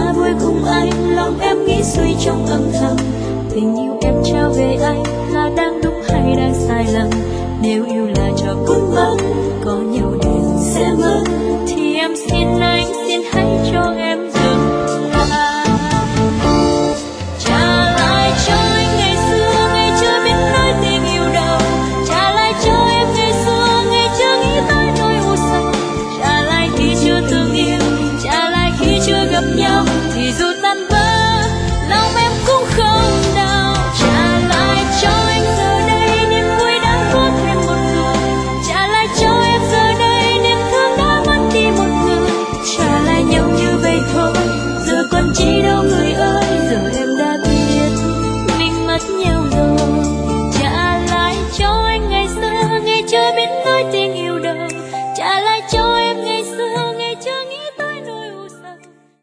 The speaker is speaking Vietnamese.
ta vui cùng anh, lòng em nghĩ suy trong âm thầm. Tình yêu em trao về anh là đang đúng hay đang sai lầm? Nếu yêu là trò cút mất, có nhau đến sẽ mất, thì em xin anh, xin hãy cho em